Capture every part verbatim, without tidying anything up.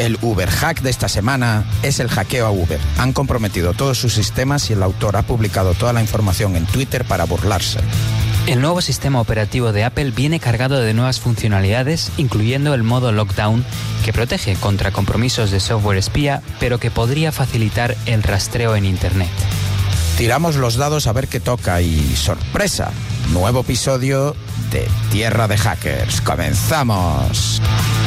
El Uber hack de esta semana es el hackeo a Uber. Han comprometido todos sus sistemas y el autor ha publicado toda la información en Twitter para burlarse. El nuevo sistema operativo de Apple viene cargado de nuevas funcionalidades, incluyendo el modo lockdown, que protege contra compromisos de software espía, pero que podría facilitar el rastreo en Internet. Tiramos los dados a ver qué toca y ¡sorpresa! Nuevo episodio de Tierra de Hackers. ¡Comenzamos!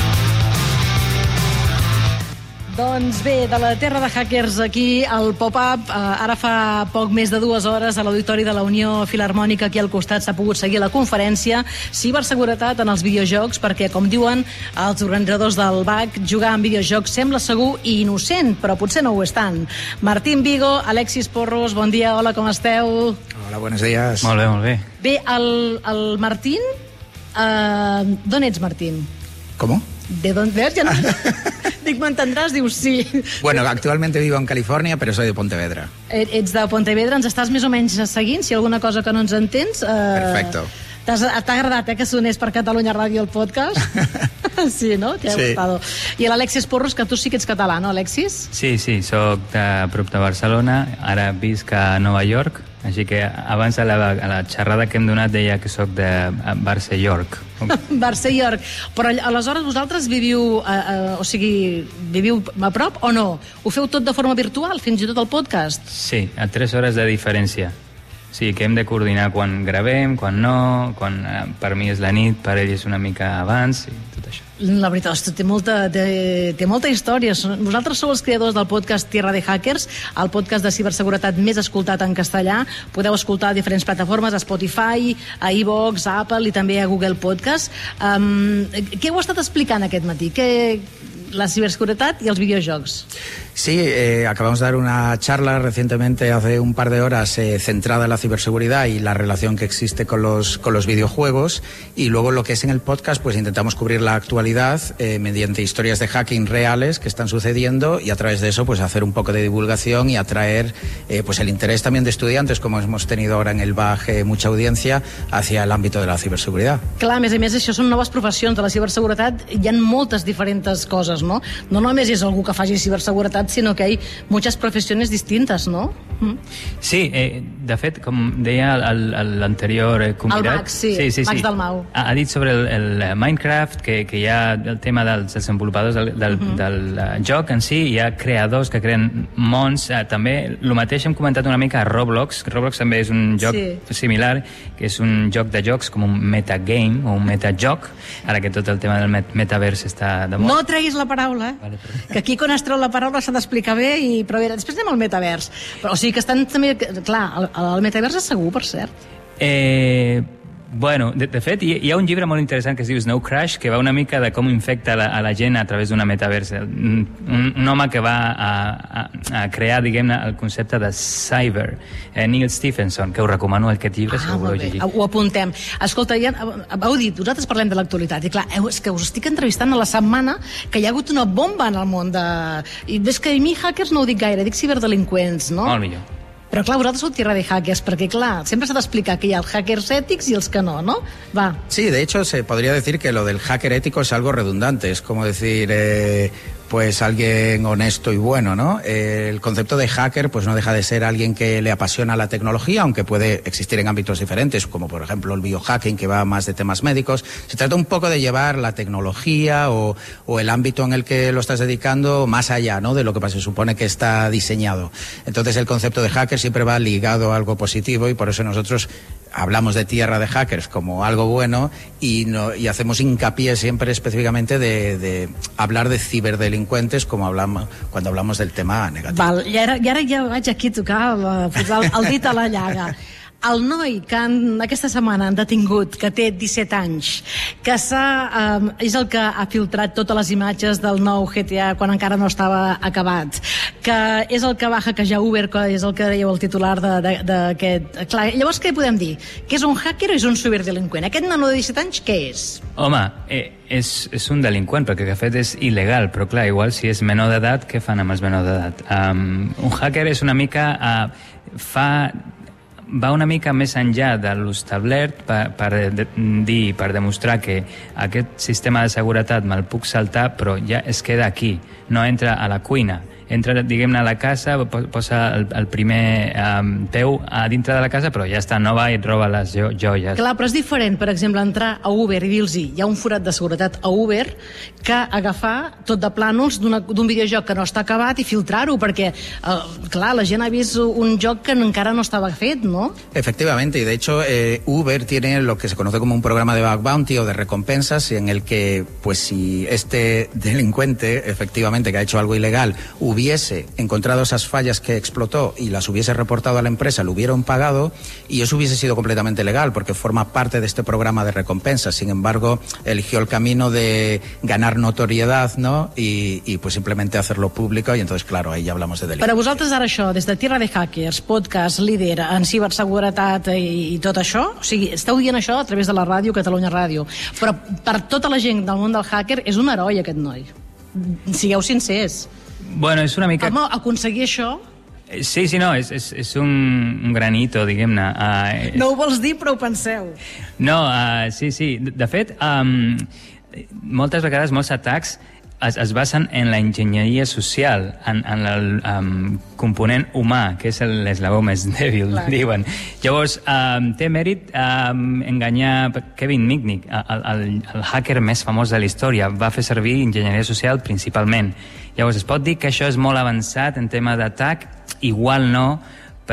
Doncs bé, de la Terra de Hackers aquí al Pop-Up, eh, ara fa poc més de dues hores a l'Auditori de la Unió Filharmònica aquí al costat s'ha pogut seguir la conferència Ciberseguretat en els videojocs, perquè com diuen els organitzadors del B A C, jugar en videojocs sembla segur i innocent, però potser no ho és tant. Martín Vigo, Alexis Porros, bon dia, hola, com esteu? Hola, buenos días. Molt bé, molt bé. Bé, el, el Martín, eh, d'on ets, Martín? ¿Cómo? ¿De dónde ves? Ya no... Dic, m'entendràs? Dius sí. Bueno, actualmente vivo en California, pero soy de Pontevedra. Ets de Pontevedra, ens estàs més o menys seguint? Si hi ha alguna cosa que no ens entens... Eh... Perfecto. T'ha agradat, eh, que sonés per Catalunya Ràdio el podcast? Sí, no? T'ha sí. gustado. I l'Alexis Porros, que tu sí que ets català, no, Alexis? Sí, sí, soc de prop de Barcelona, ara visc a Nova York, així que abans a la, a la xerrada que hem donat deia que soc de Barça York. Barça York. Però aleshores vosaltres viviu, eh, eh, o sigui, viviu a prop o no? Ho feu tot de forma virtual, fins i tot el podcast? Sí, a tres hores de diferència. Sí, que hem de coordinar quan gravem, quan no, quan eh, per mi és la nit, per ell és una mica abans i tot això. La veritat, hosti, té molta, té, té molta història. Vosaltres sou els creadors del podcast Tierra de Hackers, el podcast de ciberseguretat més escoltat en castellà. Podeu escoltar a diferents plataformes, a Spotify, a iVoox, a Apple i també a Google Podcast. Um, què heu estat explicant aquest matí? Què... la ciberseguridad y los videojuegos. Sí, eh, acabamos de dar una charla recientemente, hace un par de horas, eh, centrada en la ciberseguridad y la relación que existe con los, con los videojuegos, y luego lo que es en el podcast, pues intentamos cubrir la actualidad eh, mediante historias de hacking reales que están sucediendo, y a través de eso pues hacer un poco de divulgación y atraer eh, pues el interés también de estudiantes, como hemos tenido ahora en el B A G eh, mucha audiencia, hacia el ámbito de la ciberseguridad. Clar, a més a més, això són noves professions de la ciberseguretat, hi ha moltes diferents coses, no? No només és algú que faci ciberseguretat, sinó que hi ha moltes professions distintes, no? Mm. Sí, eh, de fet, com deia l'anterior eh, convidat... El Max, sí, sí, sí, Max sí. del Mau. Ha, ha dit sobre el, el Minecraft, que, que hi ha el tema dels desenvolupadors del, del, uh-huh. del uh, joc en si, hi ha creadors que creen mons, eh, també, el mateix hem comentat una mica a Roblox, Roblox també és un joc sí. similar, que és un joc de jocs com un metagame o un metajoc, ara que tot el tema del met metavers està de moda. No treguis la paraula, eh? Vale, que aquí quan es treu la paraula s'ha d'explicar bé, i, però a veure, després anem al metavers. Però, o sigui que estan també... Clar, el, el metavers és segur, per cert. Eh... Bueno, de, de fet, hi, hi ha un llibre molt interessant que es diu Snow Crash, que va una mica de com infecta la, a la gent a través d'una metaversa. Un, un home que va a, a, a crear, diguem-ne, el concepte de cyber, eh, Neil Stephenson, que us recomano aquest llibre, ah, si ho voleu llegir. Ho apuntem. Escolta, ja, heu dit, nosaltres parlem de l'actualitat, i clar, és que us estic entrevistant a la setmana que hi ha hagut una bomba en el món de... I ves que a mi hackers no ho dic gaire, dic ciberdelinqüents, no? Molt millor. Però clar, vosaltres sou tierra de hackers, perquè clar, sempre s'ha d'explicar que hi ha els hackers ètics i els que no, ¿no? Va. Sí, de hecho se podría decir que lo del hacker ético es algo redundante, es como decir... Eh... pues alguien honesto y bueno, ¿no? Eh, el concepto de hacker pues no deja de ser alguien que le apasiona la tecnología, aunque puede existir en ámbitos diferentes, como por ejemplo el biohacking, que va más de temas médicos. Se trata un poco de llevar la tecnología o, o el ámbito en el que lo estás dedicando más allá, ¿no? De lo que se supone que está diseñado. Entonces el concepto de hacker siempre va ligado a algo positivo, y por eso nosotros hablamos de tierra de hackers como algo bueno, y, no, y hacemos hincapié siempre específicamente de, de hablar de ciberdelincuentes como hablamos, cuando hablamos del tema negativo. Val, i ara, i ara ja vaig aquí a tocar, a posar el, el dit a la llaga. El noi que en, aquesta setmana han detingut, que té disset anys, que s'ha, eh, és el que ha filtrat totes les imatges del nou G T A quan encara no estava acabat, que és el que va hackejar Uber, que és el que dèieu el titular d'aquest... Clar, llavors què podem dir? Que és un hacker o és un ciberdelinqüent? Aquest nano de disset anys què és? Home, eh, és, és un delinqüent, perquè el que ha fet és il·legal, però clar, igual si és menor d'edat, què fan amb els menors d'edat? Um, un hacker és una mica... Uh, fa... va una mica més enllà de l'establert per, per de, dir, per demostrar que aquest sistema de seguretat me'l puc saltar, però ja es queda aquí, no entra a la cuina. Entra, diguem-ne, a la casa, posa el, el primer um, peu a dintre de la casa, però ja està, no va i et roba les jo joies. Clar, però és diferent, per exemple, entrar a Uber i dir-los hi ha un forat de seguretat a Uber que agafar tot de plànols d'un videojoc que no està acabat i filtrar-ho, perquè, eh, clar, la gent ha vist un joc que encara no estava fet, ¿no? Efectivamente, y de hecho eh, Uber tiene lo que se conoce como un programa de bug bounty o de recompensas en el que, pues si este delincuente, efectivamente, que ha hecho algo ilegal, hubiera hubiese encontrado esas fallas que explotó y las hubiese reportado a la empresa, lo hubieran pagado y eso hubiese sido completamente legal porque forma parte de este programa de recompensas. Sin embargo, eligió el camino de ganar notoriedad, ¿no? Y, y pues simplemente hacerlo público y entonces, claro, ahí ya hablamos de delito. Per a vosaltres ara això, des de Tierra de Hackers, podcast, líder en ciberseguretat i, i tot això, o sigui, esteu dient això a través de la ràdio, Catalunya Ràdio, però per tota la gent del món del hacker és un heroi aquest noi. Sigueu sincers. Bueno, és una mica... Home, aconseguir això... Sí, sí, no, és, és, és un, un granito, diguem-ne. Uh, és... No ho vols dir, però ho penseu. No, uh, sí, sí. De, de fet, um, moltes vegades, molts atacs es, es basen en la enginyeria social, en, en el um, component humà, que és l'eslabó més dèbil, clar, diuen. Llavors, um, té mèrit um, enganyar Kevin Mitnick, el, el, el hacker més famós de la història. Va fer servir enginyeria social principalment. Llavors, es pot dir que això és molt avançat en tema d'atac? Igual no,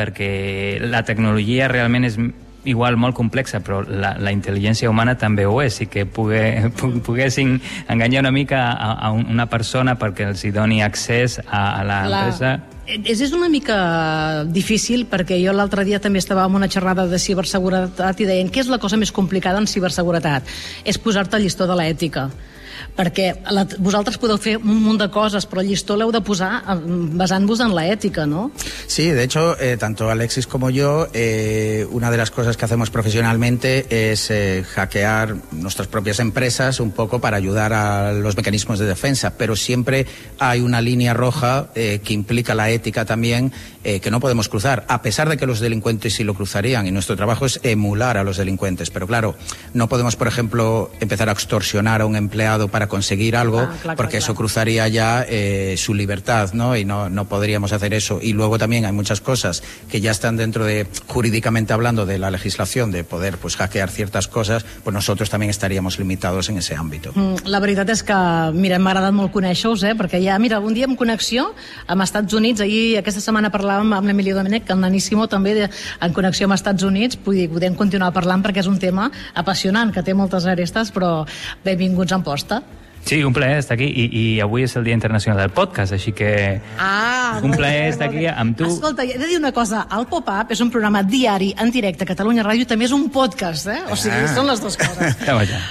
perquè la tecnologia realment és igual molt complexa, però la, la intel·ligència humana també ho és, i que pogué, poguessin enganyar una mica a, a una persona perquè els hi doni accés a, a l'empresa. És, és una mica difícil, perquè jo l'altre dia també estava en una xerrada de ciberseguretat i deien què és la cosa més complicada en ciberseguretat? És posar-te el llistó de l'ètica. Perquè la, vosaltres podeu fer un munt de coses, però el llistó l'heu de posar basant-vos en la ètica, ¿no? Sí, de hecho, eh, tanto Alexis como yo, eh, una de las cosas que hacemos profesionalmente es eh, hackear nuestras propias empresas un poco para ayudar a los mecanismos de defensa, pero siempre hay una línea roja eh, que implica la ética también, eh, que no podemos cruzar, a pesar de que los delincuentes sí lo cruzarían, y nuestro trabajo es emular a los delincuentes, pero claro, no podemos, por ejemplo, empezar a extorsionar a un empleado para conseguir algo, ah, claro, porque claro, eso cruzaría ya eh, su libertad, ¿no? Y no, no podríamos hacer eso. Y luego también hay muchas cosas que ya están dentro de, jurídicamente hablando, de la legislación, de poder pues hackear ciertas cosas, pues nosotros también estaríamos limitados en ese ámbito. Mm, la veritat és que, mira, m'ha agradat molt conèixer-vos, eh? Perquè ja, mira, un dia en connexió amb Estats Units, ahir, aquesta setmana parlàvem amb l'Emilio Domènech, que el naníssimo també de, en connexió amb Estats Units, vull dir, podem continuar parlant perquè és un tema apassionant, que té moltes arestes, però benvinguts en posta. Sí, un plaer estar aquí, i, i avui és el Dia Internacional del Podcast, així que ah, un plaer estar aquí amb tu. Escolta, he de dir una cosa, el Pop-Up és un programa diari en directe a Catalunya Ràdio, també és un podcast, eh? O sigui, ah, són les dues coses.